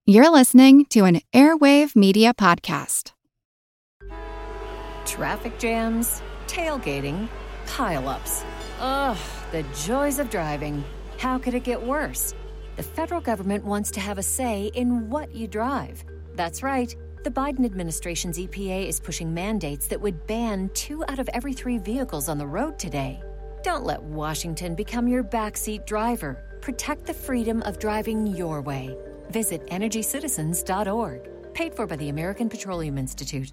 You're listening to an Airwave Media Podcast. Traffic jams, tailgating, pile-ups. Ugh, the joys of driving. How could it get worse? The federal government wants to have a say in what you drive. That's right. The Biden administration's EPA is pushing mandates that would ban 2 out of every 3 vehicles on the road today. Don't let Washington become your backseat driver. Protect the freedom of driving your way. Visit EnergyCitizens.org. Paid for by the American Petroleum Institute.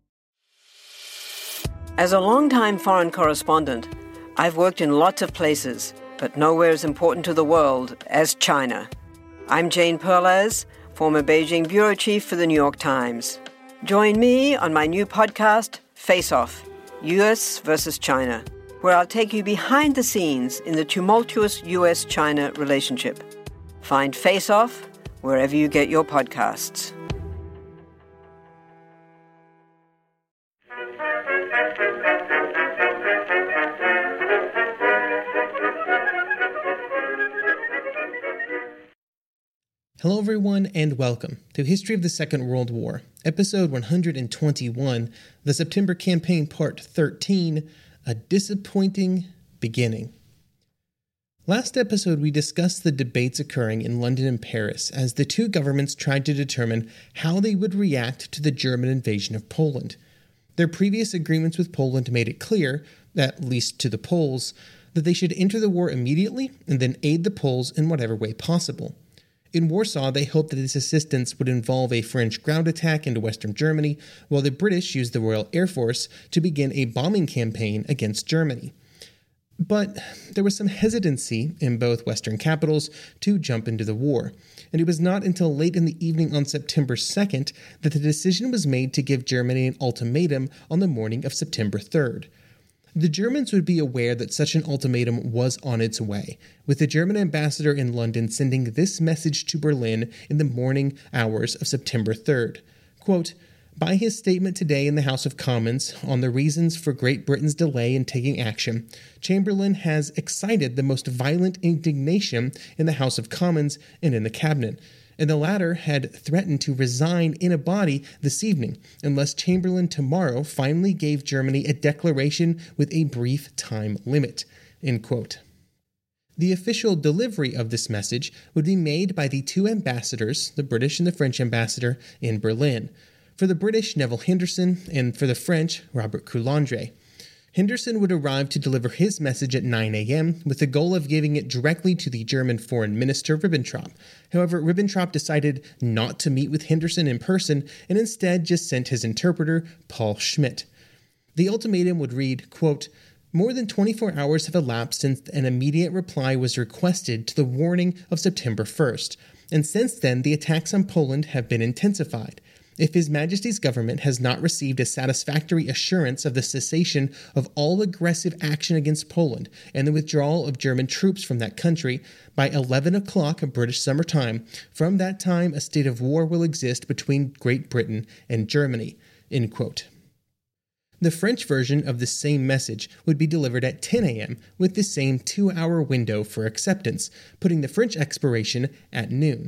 As a longtime foreign correspondent, I've worked in lots of places, but nowhere as important to the world as China. I'm Jane Perlez, former Beijing bureau chief for the New York Times. Join me on my new podcast, Face Off, U.S. versus China, where I'll take you behind the scenes in the tumultuous U.S.-China relationship. Find Face Off wherever you get your podcasts. Hello everyone and welcome to History of the Second World War, episode 121, the September Campaign Part 13, A Disappointing Beginning. Last episode we discussed the debates occurring in London and Paris as the two governments tried to determine how they would react to the German invasion of Poland. Their previous agreements with Poland made it clear, at least to the Poles, that they should enter the war immediately and then aid the Poles in whatever way possible. In Warsaw, they hoped that this assistance would involve a French ground attack into Western Germany, while the British used the Royal Air Force to begin a bombing campaign against Germany. But there was some hesitancy in both Western capitals to jump into the war, and it was not until late in the evening on September 2nd that the decision was made to give Germany an ultimatum on the morning of September 3rd. The Germans would be aware that such an ultimatum was on its way, with the German ambassador in London sending this message to Berlin in the morning hours of September 3rd. Quote, "By his statement today in the House of Commons on the reasons for Great Britain's delay in taking action, Chamberlain has excited the most violent indignation in the House of Commons and in the Cabinet, and the latter had threatened to resign in a body this evening unless Chamberlain tomorrow finally gave Germany a declaration with a brief time limit." End quote. The official delivery of this message would be made by the two ambassadors, the British and the French ambassador, in Berlin. For the British, Neville Henderson, and for the French, Robert Coulondre. Henderson would arrive to deliver his message at 9 a.m. with the goal of giving it directly to the German Foreign Minister Ribbentrop. However, Ribbentrop decided not to meet with Henderson in person and instead just sent his interpreter, Paul Schmidt. The ultimatum would read, quote, "More than 24 hours have elapsed since an immediate reply was requested to the warning of September 1st, and since then the attacks on Poland have been intensified. If His Majesty's government has not received a satisfactory assurance of the cessation of all aggressive action against Poland and the withdrawal of German troops from that country by 11 o'clock British summer time, from that time a state of war will exist between Great Britain and Germany." End quote. The French version of the same message would be delivered at 10 a.m. with the same 2-hour window for acceptance, putting the French expiration at noon.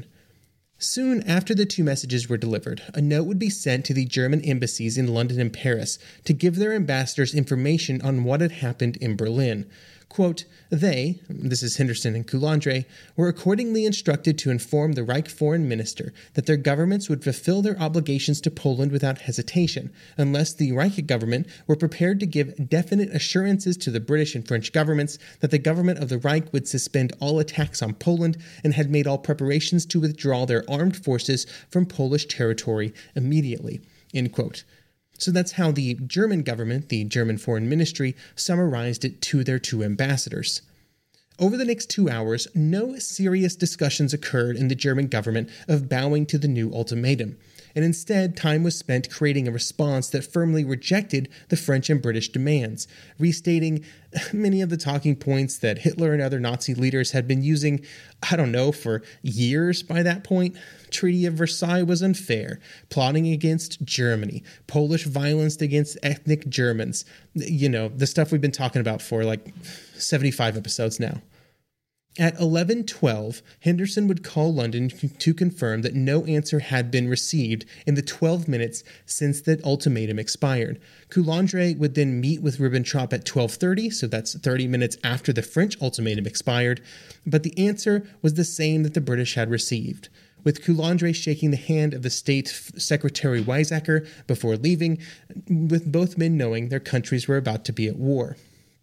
Soon after the two messages were delivered, a note would be sent to the German embassies in London and Paris to give their ambassadors information on what had happened in Berlin. Quote, "They," this is Henderson and Coulondre, "were accordingly instructed to inform the Reich Foreign Minister that their governments would fulfill their obligations to Poland without hesitation, unless the Reich government were prepared to give definite assurances to the British and French governments that the government of the Reich would suspend all attacks on Poland and had made all preparations to withdraw their armed forces from Polish territory immediately." End quote. So that's how the German government, the German Foreign Ministry, summarized it to their two ambassadors. Over the next 2 hours, no serious discussions occurred in the German government of bowing to the new ultimatum, and instead time was spent creating a response that firmly rejected the French and British demands, restating many of the talking points that Hitler and other Nazi leaders had been using, for years by that point. Treaty of Versailles was unfair, plotting against Germany, Polish violence against ethnic Germans, the stuff we've been talking about for 75 episodes now. At 11:12, Henderson would call London to confirm that no answer had been received in the 12 minutes since the ultimatum expired. Coulondre would then meet with Ribbentrop at 12:30, so that's 30 minutes after the French ultimatum expired, but the answer was the same that the British had received, with Coulondre shaking the hand of the State Secretary Weizsäcker before leaving, with both men knowing their countries were about to be at war.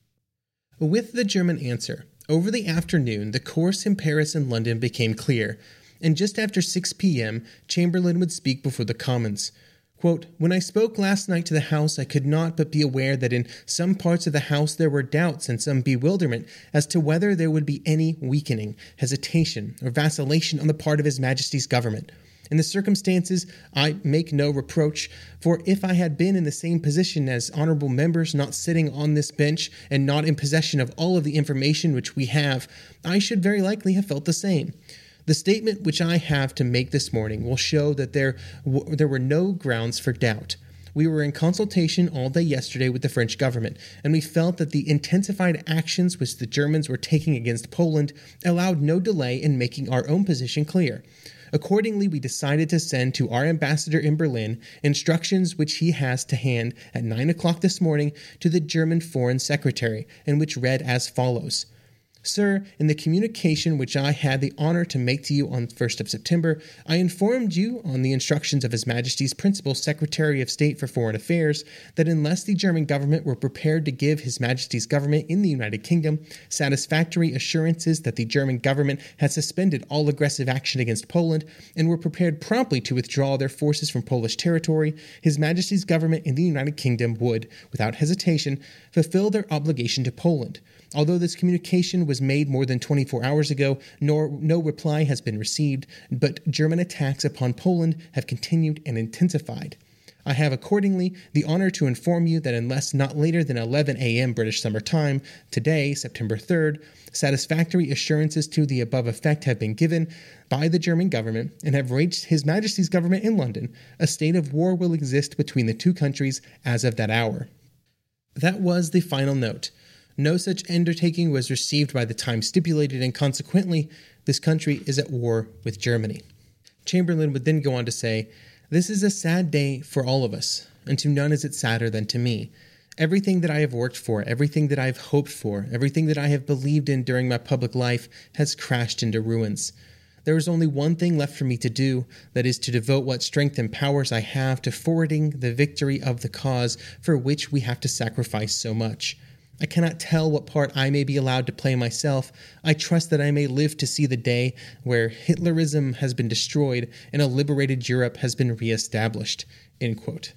With the German answer, over the afternoon, the course in Paris and London became clear, and just after 6 p.m., Chamberlain would speak before the Commons. Quote, "When I spoke last night to the House, I could not but be aware that in some parts of the House there were doubts and some bewilderment as to whether there would be any weakening, hesitation, or vacillation on the part of His Majesty's government. In the circumstances, I make no reproach, for if I had been in the same position as honourable members not sitting on this bench and not in possession of all of the information which we have, I should very likely have felt the same. The statement which I have to make this morning will show that there were no grounds for doubt. We were in consultation all day yesterday with the French government, and we felt that the intensified actions which the Germans were taking against Poland allowed no delay in making our own position clear. Accordingly, we decided to send to our ambassador in Berlin instructions which he has to hand at 9 o'clock this morning to the German Foreign Secretary, and which read as follows. Sir, in the communication which I had the honor to make to you on 1st of September, I informed you, on the instructions of His Majesty's Principal Secretary of State for Foreign Affairs, that unless the German government were prepared to give His Majesty's government in the United Kingdom satisfactory assurances that the German government had suspended all aggressive action against Poland and were prepared promptly to withdraw their forces from Polish territory, His Majesty's government in the United Kingdom would, without hesitation, fulfill their obligation to Poland. Although this communication was made more than 24 hours ago, no reply has been received, but German attacks upon Poland have continued and intensified. I have accordingly the honor to inform you that unless not later than 11 a.m. British Summer Time, today, September 3rd, satisfactory assurances to the above effect have been given by the German government and have reached His Majesty's government in London, a state of war will exist between the two countries as of that hour." That was the final note. No such undertaking was received by the time stipulated, and consequently, this country is at war with Germany. Chamberlain would then go on to say, "This is a sad day for all of us, and to none is it sadder than to me. Everything that I have worked for, everything that I have hoped for, everything that I have believed in during my public life has crashed into ruins. There is only one thing left for me to do, that is to devote what strength and powers I have to forwarding the victory of the cause for which we have to sacrifice so much. I cannot tell what part I may be allowed to play myself. I trust that I may live to see the day where Hitlerism has been destroyed and a liberated Europe has been re-established." End quote.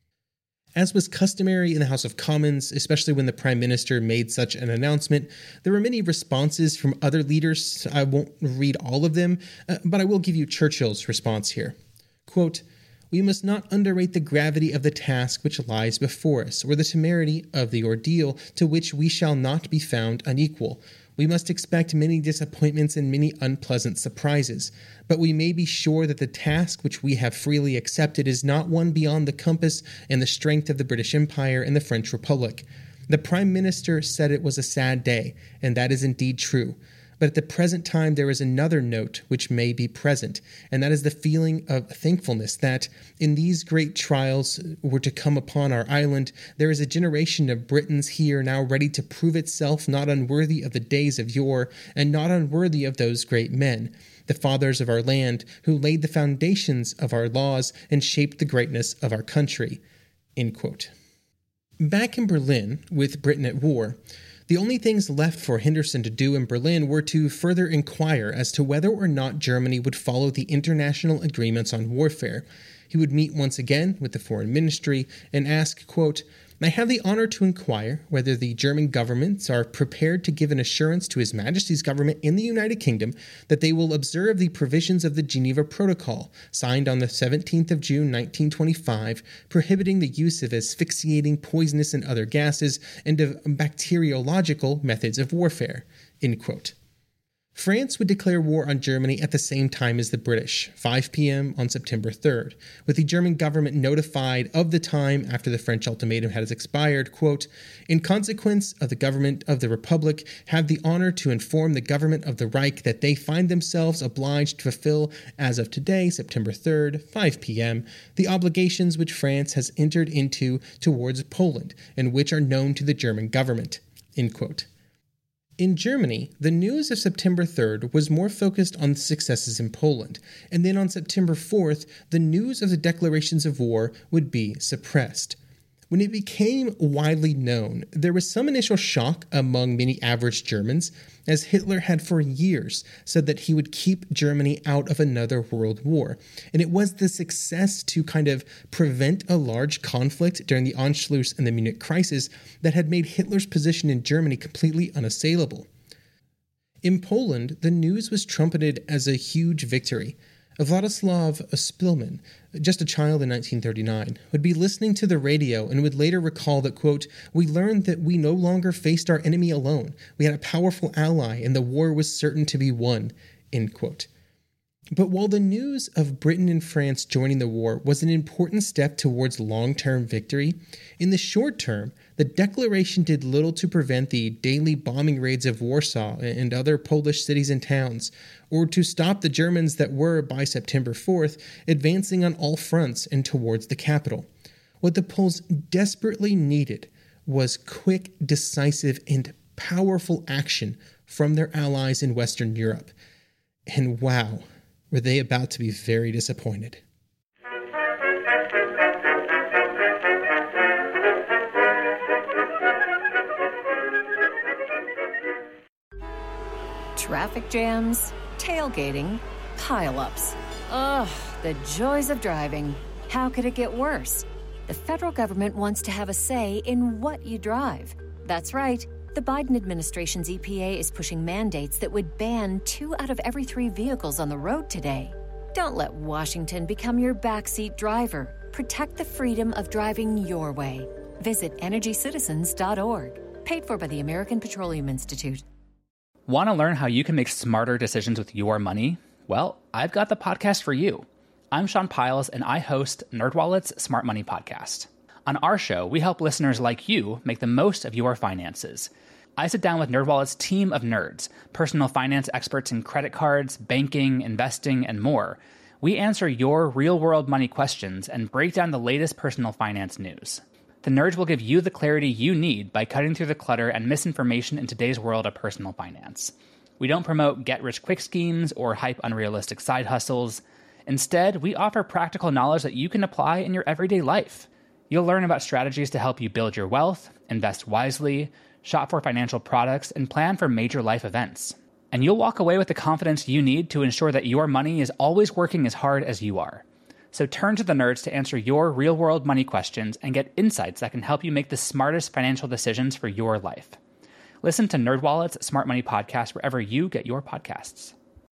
As was customary in the House of Commons, especially when the Prime Minister made such an announcement, there were many responses from other leaders. I won't read all of them, but I will give you Churchill's response here. Quote, "We must not underrate the gravity of the task which lies before us, or the temerity of the ordeal to which we shall not be found unequal. We must expect many disappointments and many unpleasant surprises, but we may be sure that the task which we have freely accepted is not one beyond the compass and the strength of the British Empire and the French Republic. The Prime Minister said it was a sad day, and that is indeed true. But at the present time there is another note which may be present, and that is the feeling of thankfulness that, in these great trials were to come upon our island, there is a generation of Britons here now ready to prove itself not unworthy of the days of yore, and not unworthy of those great men, the fathers of our land, who laid the foundations of our laws and shaped the greatness of our country." End quote. Back in Berlin, with Britain at war, the only things left for Henderson to do in Berlin were to further inquire as to whether or not Germany would follow the international agreements on warfare. He would meet once again with the Foreign Ministry and ask, quote, "I have the honor to inquire whether the German governments are prepared to give an assurance to His Majesty's government in the United Kingdom that they will observe the provisions of the Geneva Protocol, signed on the 17th of June 1925, prohibiting the use of asphyxiating, poisonous, and other gases, and of bacteriological methods of warfare." End quote. France would declare war on Germany at the same time as the British, 5 p.m. on September 3rd, with the German government notified of the time after the French ultimatum had expired, quote, "In consequence of the government of the Republic have the honor to inform the government of the Reich that they find themselves obliged to fulfill, as of today, September 3rd, 5 p.m., the obligations which France has entered into towards Poland and which are known to the German government," end quote. In Germany, the news of September 3rd was more focused on the successes in Poland, and then on September 4th, the news of the declarations of war would be suppressed. When it became widely known, there was some initial shock among many average Germans, as Hitler had for years said that he would keep Germany out of another world war. And it was the success to kind of prevent a large conflict during the Anschluss and the Munich crisis that had made Hitler's position in Germany completely unassailable. In Poland, the news was trumpeted as a huge victory. Vladislav Spilman, just a child in 1939, would be listening to the radio and would later recall that, quote, "We learned that we no longer faced our enemy alone. We had a powerful ally and the war was certain to be won," end quote. But while the news of Britain and France joining the war was an important step towards long-term victory, in the short term, the declaration did little to prevent the daily bombing raids of Warsaw and other Polish cities and towns, or to stop the Germans that were, by September 4th, advancing on all fronts and towards the capital. What the Poles desperately needed was quick, decisive, and powerful action from their allies in Western Europe. And wow, were they about to be very disappointed. Traffic jams, tailgating, pile-ups. Ugh, the joys of driving. How could it get worse? The federal government wants to have a say in what you drive. That's right. The Biden administration's EPA is pushing mandates that would ban 2 out of every 3 vehicles on the road today. Don't let Washington become your backseat driver. Protect the freedom of driving your way. Visit EnergyCitizens.org. Paid for by the American Petroleum Institute. Want to learn how you can make smarter decisions with your money? Well, I've got the podcast for you. I'm Sean Piles, and I host NerdWallet's Smart Money Podcast. On our show, we help listeners like you make the most of your finances. I sit down with NerdWallet's team of nerds, personal finance experts in credit cards, banking, investing, and more. We answer your real-world money questions and break down the latest personal finance news. The nerds will give you the clarity you need by cutting through the clutter and misinformation in today's world of personal finance. We don't promote get-rich-quick schemes or hype unrealistic side hustles. Instead, we offer practical knowledge that you can apply in your everyday life. You'll learn about strategies to help you build your wealth, invest wisely, shop for financial products, and plan for major life events. And you'll walk away with the confidence you need to ensure that your money is always working as hard as you are. So turn to the nerds to answer your real-world money questions and get insights that can help you make the smartest financial decisions for your life. Listen to NerdWallet's Smart Money Podcast wherever you get your podcasts.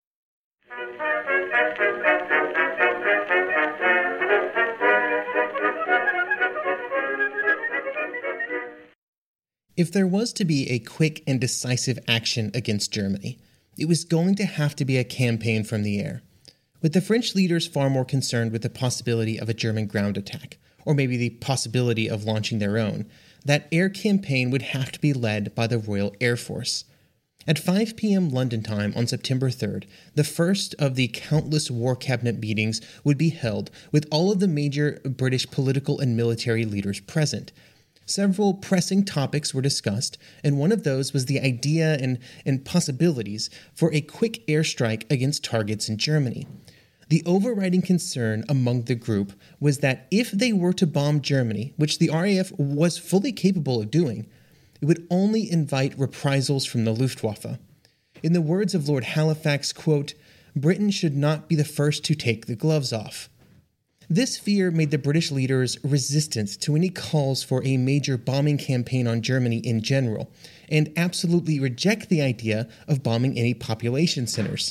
If there was to be a quick and decisive action against Germany, it was going to have to be a campaign from the air. With the French leaders far more concerned with the possibility of a German ground attack, or maybe the possibility of launching their own, that air campaign would have to be led by the Royal Air Force. At 5 p.m. London time on September 3rd, the first of the countless war cabinet meetings would be held with all of the major British political and military leaders present. Several pressing topics were discussed, and one of those was the idea and possibilities for a quick airstrike against targets in Germany. The overriding concern among the group was that if they were to bomb Germany, which the RAF was fully capable of doing, it would only invite reprisals from the Luftwaffe. In the words of Lord Halifax, quote, "Britain should not be the first to take the gloves off." This fear made the British leaders resistant to any calls for a major bombing campaign on Germany in general, and absolutely reject the idea of bombing any population centers.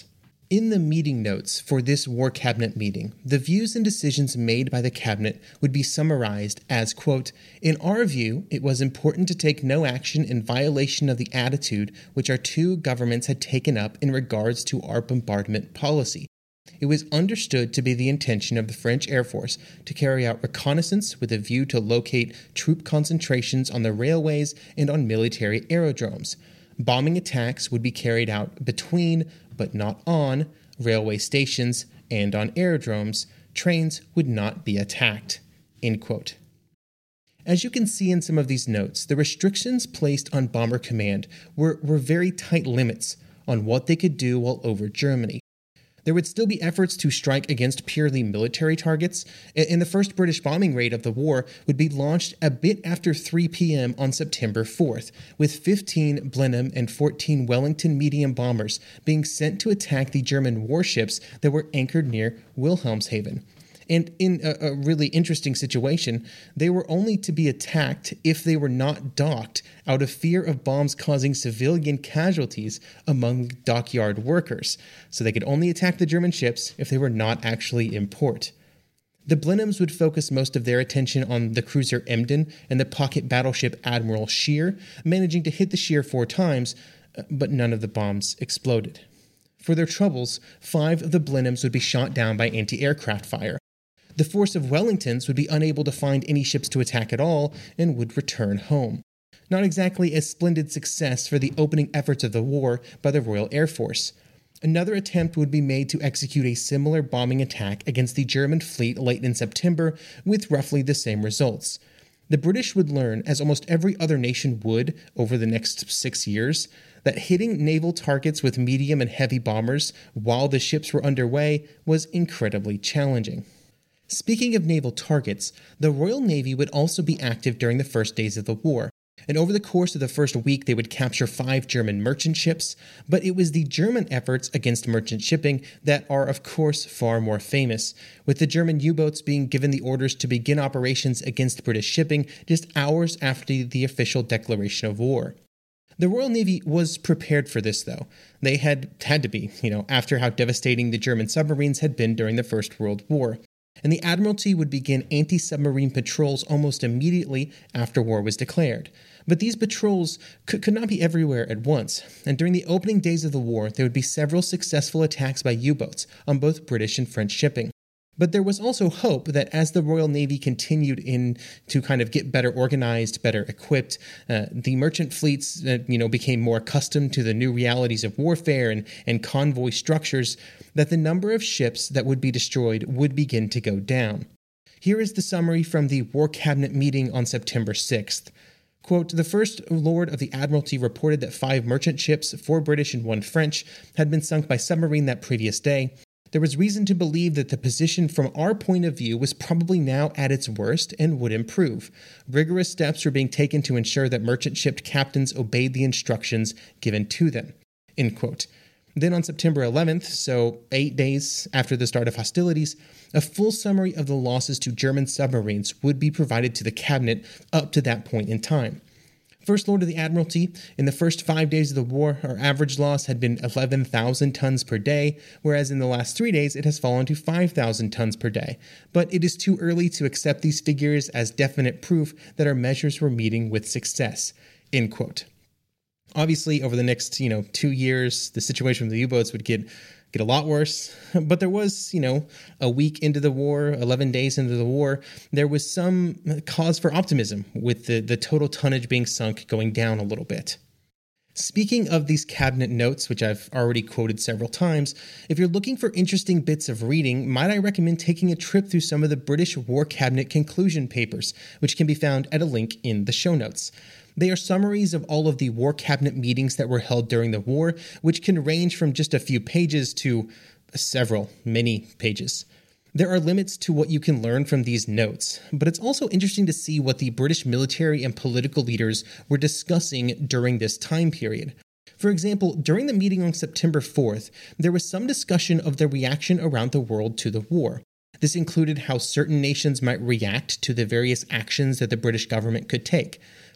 In the meeting notes for this War Cabinet meeting, the views and decisions made by the Cabinet would be summarized as, quote, "In our view, it was important to take no action in violation of the attitude which our two governments had taken up in regards to our bombardment policy. It was understood to be the intention of the French Air Force to carry out reconnaissance with a view to locate troop concentrations on the railways and on military aerodromes. Bombing attacks would be carried out between, but not on, railway stations and on aerodromes. Trains would not be attacked." End quote. As you can see in some of these notes, the restrictions placed on Bomber Command were very tight limits on what they could do while over Germany. There would still be efforts to strike against purely military targets, and the first British bombing raid of the war would be launched a bit after 3 p.m. on September 4th, with 15 Blenheim and 14 Wellington medium bombers being sent to attack the German warships that were anchored near Wilhelmshaven. And in a really interesting situation, they were only to be attacked if they were not docked out of fear of bombs causing civilian casualties among dockyard workers. So they could only attack the German ships if they were not actually in port. The Blenheims would focus most of their attention on the cruiser Emden and the pocket battleship Admiral Scheer, managing to hit the Scheer 4 times, but none of the bombs exploded. For their troubles, 5 of the Blenheims would be shot down by anti-aircraft fire. The force of Wellingtons would be unable to find any ships to attack at all and would return home. Not exactly a splendid success for the opening efforts of the war by the Royal Air Force. Another attempt would be made to execute a similar bombing attack against the German fleet late in September with roughly the same results. The British would learn, as almost every other nation would over the next 6 years, that hitting naval targets with medium and heavy bombers while the ships were underway was incredibly challenging. Speaking of naval targets, the Royal Navy would also be active during the first days of the war, and over the course of the first week they would capture 5 German merchant ships, but it was the German efforts against merchant shipping that are of course far more famous, with the German U-boats being given the orders to begin operations against British shipping just hours after the official declaration of war. The Royal Navy was prepared for this, though. They had to be, after how devastating the German submarines had been during the First World War. And the Admiralty would begin anti-submarine patrols almost immediately after war was declared. But these patrols could not be everywhere at once, and during the opening days of the war, there would be several successful attacks by U-boats on both British and French shipping. But there was also hope that as the Royal Navy continued to kind of get better organized, better equipped, the merchant fleets, became more accustomed to the new realities of warfare and convoy structures, that the number of ships that would be destroyed would begin to go down. Here is the summary from the War Cabinet meeting on September 6th. Quote, "The First Lord of the Admiralty reported that 5 merchant ships, 4 British and 1 French, had been sunk by submarine that previous day. There was reason to believe that the position from our point of view was probably now at its worst and would improve. Rigorous steps were being taken to ensure that merchant ship captains obeyed the instructions given to them." End quote. Then on September 11th, so 8 days after the start of hostilities, a full summary of the losses to German submarines would be provided to the cabinet up to that point in time. First Lord of the Admiralty, in the first 5 days of the war, our average loss had been 11,000 tons per day, whereas in the last 3 days it has fallen to 5,000 tons per day. But it is too early to accept these figures as definite proof that our measures were meeting with success. End quote. Obviously, over the next, 2 years, the situation with the U-boats would get a lot worse. But there was, a week into the war, 11 days into the war, there was some cause for optimism with the total tonnage being sunk going down a little bit. Speaking of these cabinet notes, which I've already quoted several times, if you're looking for interesting bits of reading, might I recommend taking a trip through some of the British War Cabinet conclusion papers, which can be found at a link in the show notes. They are summaries of all of the War Cabinet meetings that were held during the war, which can range from just a few pages to many pages. There are limits to what you can learn from these notes, but it's also interesting to see what the British military and political leaders were discussing during this time period. For example, during the meeting on September 4th, there was some discussion of the reaction around the world to the war. This included how certain nations might react to the various actions that the British government could take.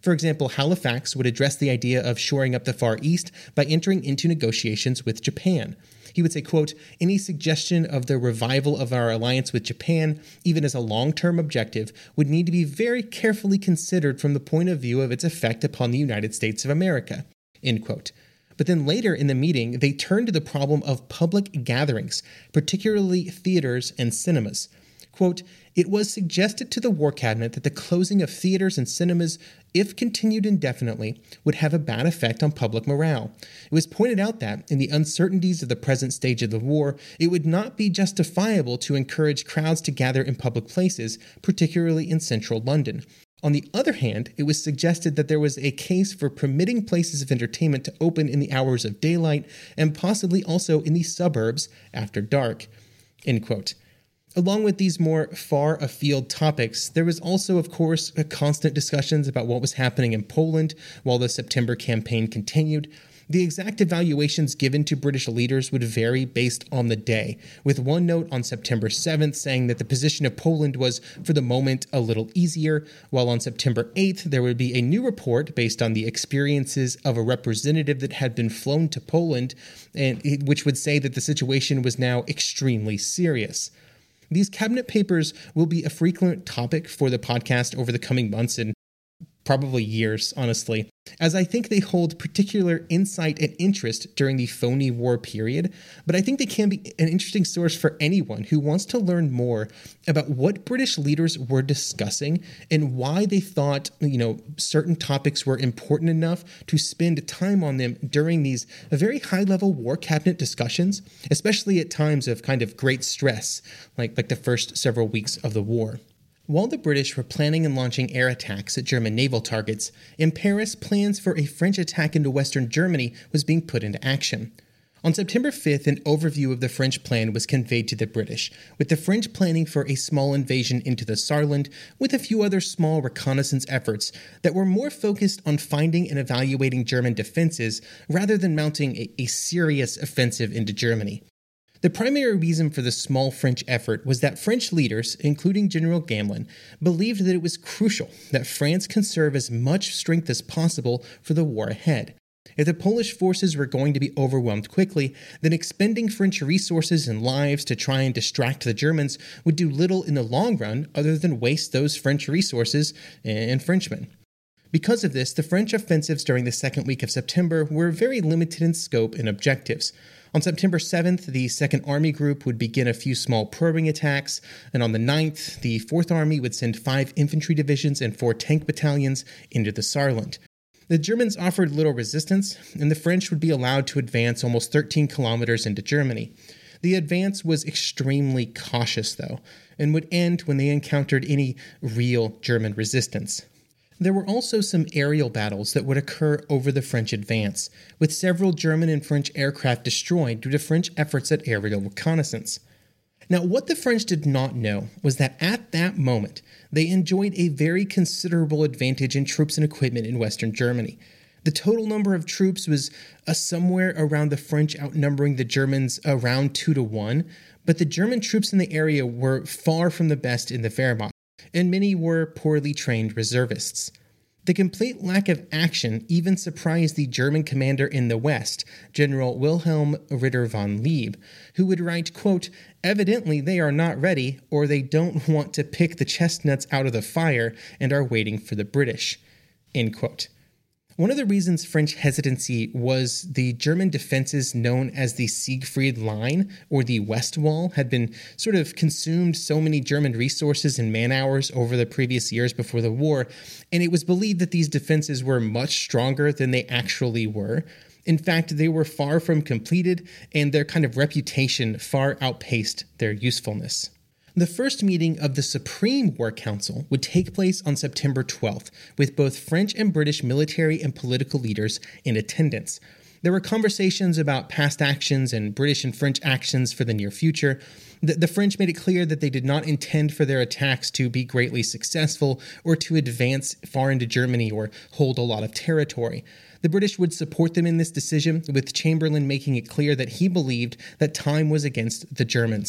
For example, Halifax would address the idea of shoring up the Far East by entering into negotiations with Japan. He would say, quote, "Any suggestion of the revival of our alliance with Japan, even as a long-term objective, would need to be very carefully considered from the point of view of its effect upon the United States of America," end quote. But then later in the meeting, they turned to the problem of public gatherings, particularly theaters and cinemas. Quote, "It was suggested to the War Cabinet that the closing of theaters and cinemas, if continued indefinitely, would have a bad effect on public morale. It was pointed out that, in the uncertainties of the present stage of the war, it would not be justifiable to encourage crowds to gather in public places, particularly in central London. On the other hand, it was suggested that there was a case for permitting places of entertainment to open in the hours of daylight and possibly also in the suburbs after dark," end quote. Along with these more far-afield topics, there was also, of course, constant discussions about what was happening in Poland while the September campaign continued. The exact evaluations given to British leaders would vary based on the day, with one note on September 7th saying that the position of Poland was, for the moment, a little easier, while on September 8th there would be a new report based on the experiences of a representative that had been flown to Poland, which would say that the situation was now extremely serious. These cabinet papers will be a frequent topic for the podcast over the coming months and probably years, honestly, as I think they hold particular insight and interest during the phony war period, but I think they can be an interesting source for anyone who wants to learn more about what British leaders were discussing and why they thought, certain topics were important enough to spend time on them during these very high-level war cabinet discussions, especially at times of kind of great stress, like the first several weeks of the war. While the British were planning and launching air attacks at German naval targets, in Paris, plans for a French attack into Western Germany was being put into action. On September 5th, an overview of the French plan was conveyed to the British, with the French planning for a small invasion into the Saarland, with a few other small reconnaissance efforts that were more focused on finding and evaluating German defenses rather than mounting a serious offensive into Germany. The primary reason for the small French effort was that French leaders, including General Gamelin, believed that it was crucial that France conserve as much strength as possible for the war ahead. If the Polish forces were going to be overwhelmed quickly, then expending French resources and lives to try and distract the Germans would do little in the long run other than waste those French resources and Frenchmen. Because of this, the French offensives during the second week of September were very limited in scope and objectives. On September 7th, the 2nd Army Group would begin a few small probing attacks, and on the 9th, the 4th Army would send 5 infantry divisions and 4 tank battalions into the Saarland. The Germans offered little resistance, and the French would be allowed to advance almost 13 kilometers into Germany. The advance was extremely cautious, though, and would end when they encountered any real German resistance. There were also some aerial battles that would occur over the French advance, with several German and French aircraft destroyed due to French efforts at aerial reconnaissance. Now, what the French did not know was that at that moment, they enjoyed a very considerable advantage in troops and equipment in Western Germany. The total number of troops was somewhere around the French outnumbering the Germans around 2-1, but the German troops in the area were far from the best in the Wehrmacht, and many were poorly trained reservists. The complete lack of action even surprised the German commander in the West, General Wilhelm Ritter von Leeb, who would write, quote, "Evidently they are not ready, or they don't want to pick the chestnuts out of the fire and are waiting for the British," end quote. One of the reasons French hesitancy was the German defenses known as the Siegfried Line, or the West Wall, had been sort of consumed so many German resources and man-hours over the previous years before the war, and it was believed that these defenses were much stronger than they actually were. In fact, they were far from completed, and their kind of reputation far outpaced their usefulness. The first meeting of the Supreme War Council would take place on September 12th, with both French and British military and political leaders in attendance. There were conversations about past actions and British and French actions for the near future. The French made it clear that they did not intend for their attacks to be greatly successful or to advance far into Germany or hold a lot of territory. The British would support them in this decision, with Chamberlain making it clear that he believed that time was against the Germans.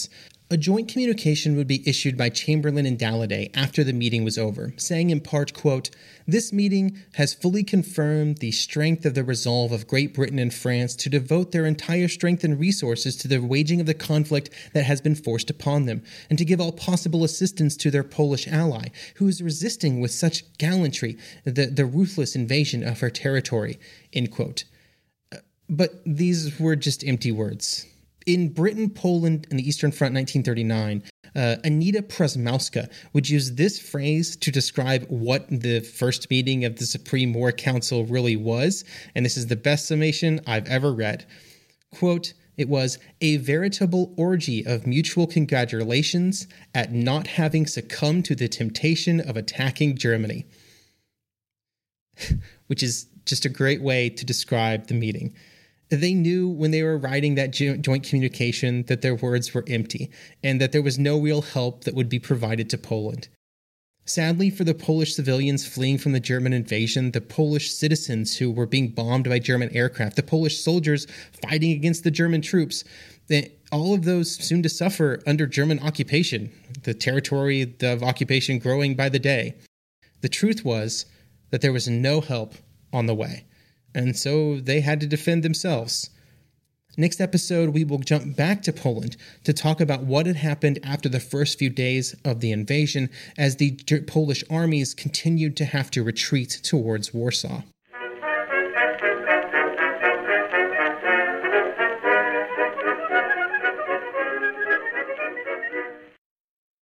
A joint communication would be issued by Chamberlain and Daladier after the meeting was over, saying in part, quote, "This meeting has fully confirmed the strength of the resolve of Great Britain and France to devote their entire strength and resources to the waging of the conflict that has been forced upon them, and to give all possible assistance to their Polish ally, who is resisting with such gallantry the ruthless invasion of her territory," end quote. But these were just empty words. In Britain, Poland, and the Eastern Front 1939, Anita Przemowska would use this phrase to describe what the first meeting of the Supreme War Council really was, and this is the best summation I've ever read. Quote, "It was a veritable orgy of mutual congratulations at not having succumbed to the temptation of attacking Germany," which is just a great way to describe the meeting. They knew when they were writing that joint communication that their words were empty and that there was no real help that would be provided to Poland. Sadly for the Polish civilians fleeing from the German invasion, the Polish citizens who were being bombed by German aircraft, the Polish soldiers fighting against the German troops, all of those soon to suffer under German occupation, the territory of occupation growing by the day. The truth was that there was no help on the way. And so they had to defend themselves. Next episode, we will jump back to Poland to talk about what had happened after the first few days of the invasion as the Polish armies continued to have to retreat towards Warsaw.